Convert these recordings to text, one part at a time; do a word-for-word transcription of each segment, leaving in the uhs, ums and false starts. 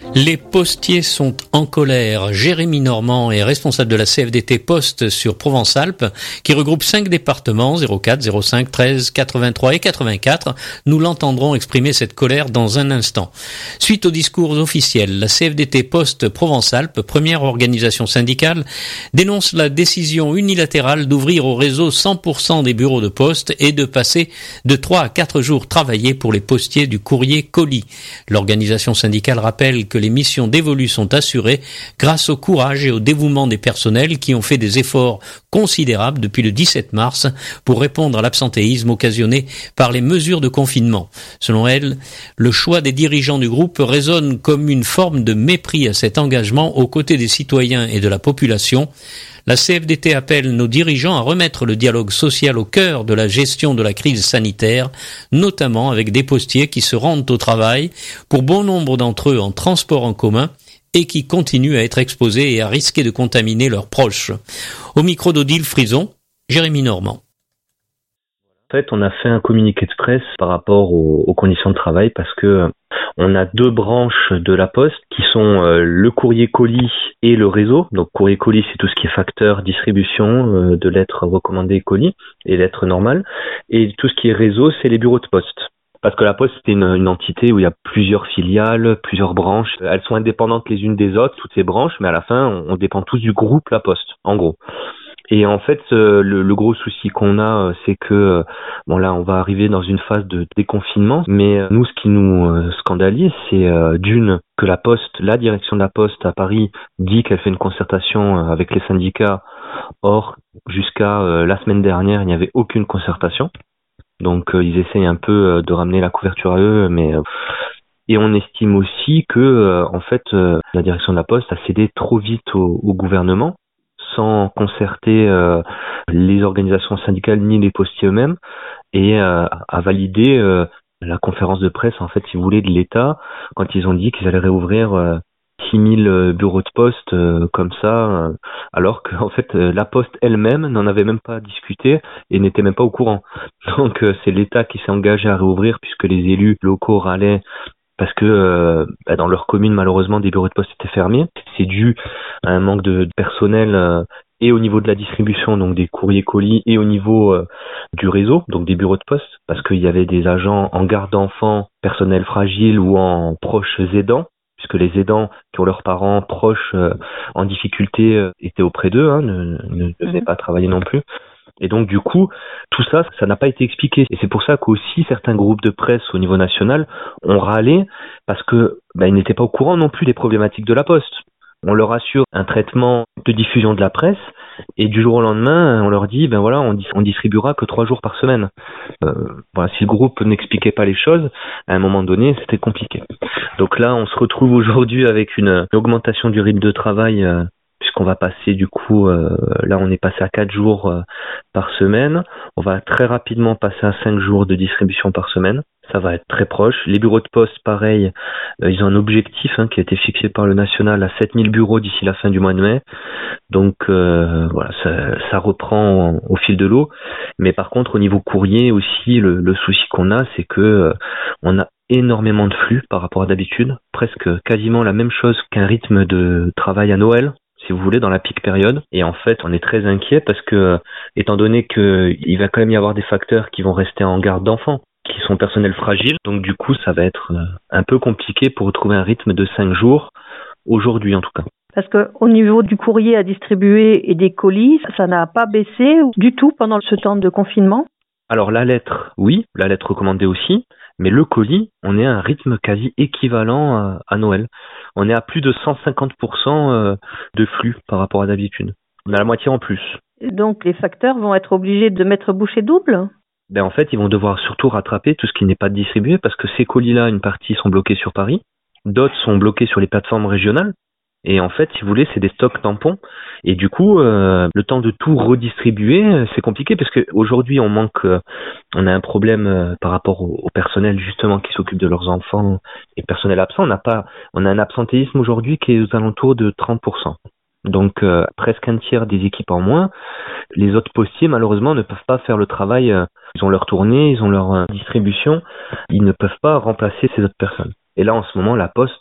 Les postiers sont en colère. Jérémy Normand est responsable de la C F D T Poste sur Provence-Alpes, qui regroupe cinq départements, zéro quatre, zéro cinq, treize, quatre-vingt-trois et quatre-vingt-quatre. Nous l'entendrons exprimer cette colère dans un instant. Suite au discours officiel, la C F D T Poste Provence-Alpes, première organisation syndicale, dénonce la décision unilatérale d'ouvrir au réseau cent pour cent des bureaux de poste et de passer de trois à quatre jours travaillés pour les postiers du courrier colis. L'organisation syndicale rappelle que les missions dévolues sont assurées grâce au courage et au dévouement des personnels qui ont fait des efforts considérables depuis le dix-sept mars pour répondre à l'absentéisme occasionné par les mesures de confinement. Selon elle, le choix des dirigeants du groupe résonne comme une forme de mépris à cet engagement aux côtés des citoyens et de la population. La C F D T appelle nos dirigeants à remettre le dialogue social au cœur de la gestion de la crise sanitaire, notamment avec des postiers qui se rendent au travail, pour bon nombre d'entre eux en transport en commun, et qui continuent à être exposés et à risquer de contaminer leurs proches. Au micro d'Odile Frison, Jérémy Normand. En fait, on a fait un communiqué de presse par rapport aux, aux conditions de travail parce que on a deux branches de la Poste qui sont euh, le courrier colis et le réseau. Donc courrier colis, c'est tout ce qui est facteur, distribution euh, de lettres recommandées colis et lettres normales. Et tout ce qui est réseau, c'est les bureaux de poste. Parce que la Poste, c'est une, une entité où il y a plusieurs filiales, plusieurs branches. Elles sont indépendantes les unes des autres, toutes ces branches, mais à la fin, on, on dépend tous du groupe La Poste, en gros. Et en fait, euh, le, le gros souci qu'on a, euh, c'est que, euh, bon là, on va arriver dans une phase de déconfinement, mais euh, nous, ce qui nous euh, scandalise, c'est euh, d'une, que la Poste, la direction de la Poste à Paris dit qu'elle fait une concertation euh, avec les syndicats. Or, jusqu'à euh, la semaine dernière, il n'y avait aucune concertation. Donc, euh, ils essayent un peu euh, de ramener la couverture à eux, mais... Euh, et on estime aussi que, euh, en fait, euh, la direction de la Poste a cédé trop vite au, au gouvernement, sans concerter euh, les organisations syndicales ni les postiers eux-mêmes, et euh, à valider euh, la conférence de presse, en fait, si vous voulez, de l'État, quand ils ont dit qu'ils allaient réouvrir euh, six mille bureaux de poste euh, comme ça, euh, alors que en fait, euh, la Poste elle-même n'en avait même pas discuté et n'était même pas au courant. Donc, euh, c'est l'État qui s'est engagé à réouvrir, puisque les élus locaux râlaient parce que euh, bah dans leur commune, malheureusement, des bureaux de poste étaient fermés. C'est dû à un manque de, de personnel euh, et au niveau de la distribution, donc des courriers colis, et au niveau euh, du réseau, donc des bureaux de poste, parce qu'il y avait des agents en garde d'enfants, personnel fragile ou en proches aidants, puisque les aidants qui ont leurs parents proches euh, en difficulté euh, étaient auprès d'eux, hein, ne, ne devaient pas travailler non plus. Et donc, du coup, tout ça, ça n'a pas été expliqué. Et c'est pour ça qu'aussi certains groupes de presse au niveau national ont râlé parce que ben, ils n'étaient pas au courant non plus des problématiques de la Poste. On leur assure un traitement de diffusion de la presse et du jour au lendemain, on leur dit, ben voilà, on, dis- on distribuera que trois jours par semaine. Euh, voilà, si le groupe n'expliquait pas les choses, à un moment donné, c'était compliqué. Donc là, on se retrouve aujourd'hui avec une, une augmentation du rythme de travail. Euh, puisqu'on va passer du coup, euh, là on est passé à quatre jours euh, par semaine, on va très rapidement passer à cinq jours de distribution par semaine, ça va être très proche. Les bureaux de poste, pareil, euh, ils ont un objectif hein, qui a été fixé par le national à sept mille bureaux d'ici la fin du mois de mai, donc euh, voilà, ça, ça reprend au, au fil de l'eau, mais par contre au niveau courrier aussi, le, le souci qu'on a, c'est que euh, on a énormément de flux par rapport à d'habitude, presque quasiment la même chose qu'un rythme de travail à Noël, si vous voulez, dans la peak période. Et en fait, on est très inquiet parce que, étant donné qu'il va quand même y avoir des facteurs qui vont rester en garde d'enfants, qui sont personnels fragiles, donc du coup, ça va être un peu compliqué pour retrouver un rythme de cinq jours, aujourd'hui en tout cas. Parce qu'au niveau du courrier à distribuer et des colis, ça n'a pas baissé du tout pendant ce temps de confinement? Alors la lettre, oui, la lettre recommandée aussi, mais le colis, on est à un rythme quasi équivalent à, à Noël. On est à plus de cent cinquante pour cent de flux par rapport à d'habitude. On a la moitié en plus. Donc les facteurs vont être obligés de mettre bouchée double? Ben en fait, ils vont devoir surtout rattraper tout ce qui n'est pas distribué parce que ces colis-là, une partie sont bloqués sur Paris, d'autres sont bloqués sur les plateformes régionales. Et en fait, si vous voulez, c'est des stocks tampons. Et du coup, euh, le temps de tout redistribuer, c'est compliqué parce qu'aujourd'hui, on manque, euh, on a un problème euh, par rapport au, au personnel justement qui s'occupe de leurs enfants et personnel absent. On n'a pas, on a un absentéisme aujourd'hui qui est aux alentours de trente pour cent. Donc euh, presque un tiers des équipes en moins. Les autres postiers, malheureusement, ne peuvent pas faire le travail. Euh, ils ont leur tournée, ils ont leur euh, distribution. Ils ne peuvent pas remplacer ces autres personnes. Et là, en ce moment, la Poste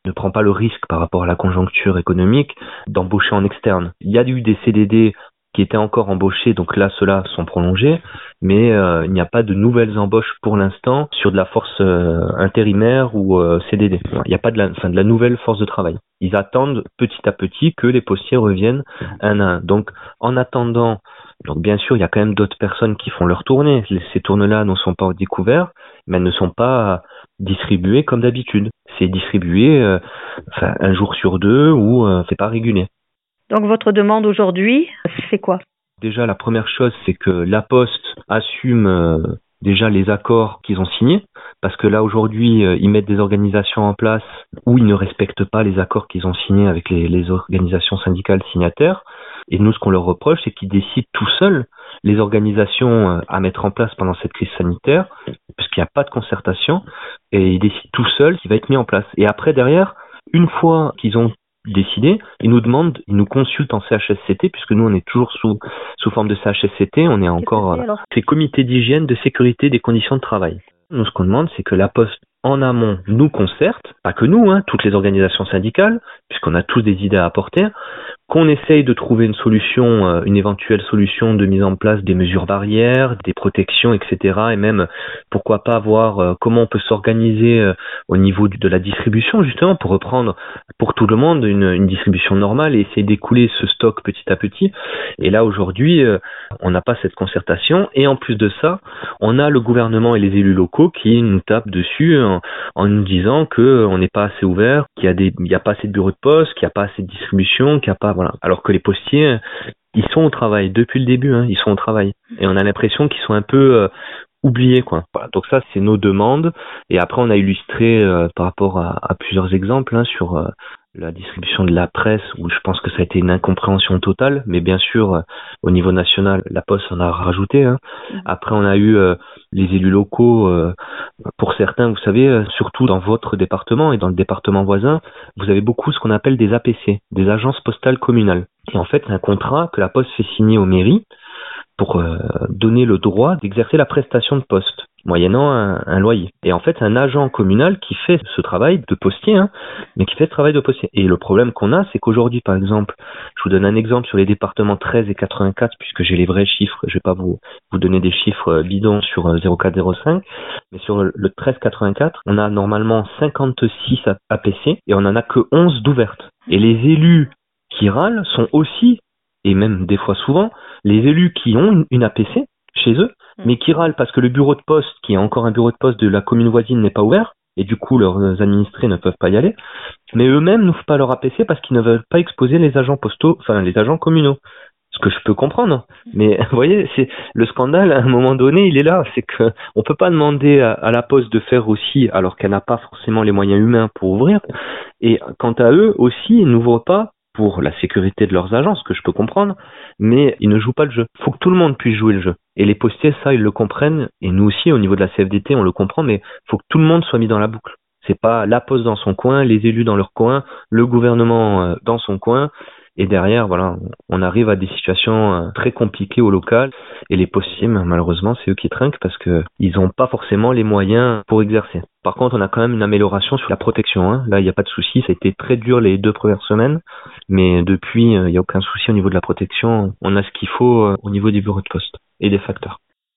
ne prend pas le risque par rapport à la conjoncture économique d'embaucher en externe. Il y a eu des C D D qui étaient encore embauchés, donc là, ceux-là sont prolongés, mais euh, il n'y a pas de nouvelles embauches pour l'instant sur de la force euh, intérimaire ou euh, C D D. Il n'y a pas de la, enfin, de la nouvelle force de travail. Ils attendent petit à petit que les postiers reviennent un à un. Donc, en attendant, donc bien sûr, il y a quand même d'autres personnes qui font leur tournée. Ces tournées-là ne sont pas découvertes, mais elles ne sont pas distribuées comme d'habitude. C'est distribué euh, enfin, un jour sur deux ou euh, c'est pas régulier. Donc votre demande aujourd'hui, c'est quoi? Déjà, la première chose, c'est que la Poste assume euh, déjà les accords qu'ils ont signés, parce que là, aujourd'hui, euh, ils mettent des organisations en place où ils ne respectent pas les accords qu'ils ont signés avec les, les organisations syndicales signataires. Et nous, ce qu'on leur reproche, c'est qu'ils décident tout seuls les organisations euh, à mettre en place pendant cette crise sanitaire, parce qu'il n'y a pas de concertation, et ils décident tout seuls ce qui va être mis en place. Et après, derrière, une fois qu'ils ont décidé, ils nous demandent, ils nous consultent en C H S C T, puisque nous on est toujours sous sous forme de C H S C T, on est encore c'est, alors c'est comité d'hygiène, de sécurité des conditions de travail. Nous ce qu'on demande, c'est que la Poste en amont nous concerte, pas que nous, hein, toutes les organisations syndicales, puisqu'on a tous des idées à apporter, qu'on essaye de trouver une solution, une éventuelle solution de mise en place des mesures barrières, des protections, et cetera. Et même, pourquoi pas voir comment on peut s'organiser au niveau de la distribution, justement, pour reprendre pour tout le monde une, une distribution normale et essayer d'écouler ce stock petit à petit. Et là, aujourd'hui, on n'a pas cette concertation. Et en plus de ça, on a le gouvernement et les élus locaux qui nous tapent dessus en, en nous disant qu'on n'est pas assez ouvert, qu'il y a des, il n'y a pas assez de bureaux de poste, qu'il n'y a pas assez de distribution, qu'il n'y a pas Voilà. Alors que les postiers, ils sont au travail depuis le début, hein, ils sont au travail. Et on a l'impression qu'ils sont un peu euh, oubliés, quoi. Voilà. Donc ça, c'est nos demandes. Et après, on a illustré euh, par rapport à, à plusieurs exemples hein, sur euh, la distribution de la presse, où je pense que ça a été une incompréhension totale. Mais bien sûr, euh, au niveau national, la Poste en a rajouté. Hein. Après, on a eu euh, les élus locaux. Euh, pour certains, vous savez, euh, surtout dans votre département et dans le département voisin, vous avez beaucoup ce qu'on appelle des A P C, des agences postales communales. Et en fait, c'est un contrat que la Poste fait signer aux mairies pour euh, donner le droit d'exercer la prestation de poste, moyennant un, un loyer. Et en fait, c'est un agent communal qui fait ce travail de postier, hein, mais qui fait ce travail de postier. Et le problème qu'on a, c'est qu'aujourd'hui, par exemple, je vous donne un exemple sur les départements treize et quatre-vingt-quatre, puisque j'ai les vrais chiffres, je vais pas vous, vous donner des chiffres bidons sur zéro quatre zéro cinq, mais sur le treize quatre-vingt-quatre, on a normalement cinquante-six A P C et on en a que onze d'ouvertes. Et les élus qui râlent sont aussi, et même des fois souvent, les élus qui ont une, une A P C chez eux, mais qui râlent parce que le bureau de poste, qui est encore un bureau de poste de la commune voisine, n'est pas ouvert, et du coup leurs administrés ne peuvent pas y aller, mais eux-mêmes n'ouvrent pas leur A P C parce qu'ils ne veulent pas exposer les agents postaux, enfin les agents communaux. Ce que je peux comprendre, mais vous voyez, c'est le scandale à un moment donné, il est là, c'est que on peut pas demander à, à la Poste de faire aussi, alors qu'elle n'a pas forcément les moyens humains pour ouvrir, et quant à eux aussi, ils n'ouvrent pas pour la sécurité de leurs agents, ce que je peux comprendre, mais ils ne jouent pas le jeu. Il faut que tout le monde puisse jouer le jeu. Et les postiers, ça, ils le comprennent, et nous aussi, au niveau de la C F D T, on le comprend, mais il faut que tout le monde soit mis dans la boucle. C'est pas la Poste dans son coin, les élus dans leur coin, le gouvernement dans son coin, et derrière, voilà, on arrive à des situations très compliquées au local, et les postiers, malheureusement, c'est eux qui trinquent parce que ils n'ont pas forcément les moyens pour exercer. Par contre, on a quand même une amélioration sur la protection, hein. Là, il n'y a pas de souci, ça a été très dur les deux premières semaines, mais depuis, il n'y a aucun souci au niveau de la protection. On a ce qu'il faut au niveau des bureaux de poste et des facteurs.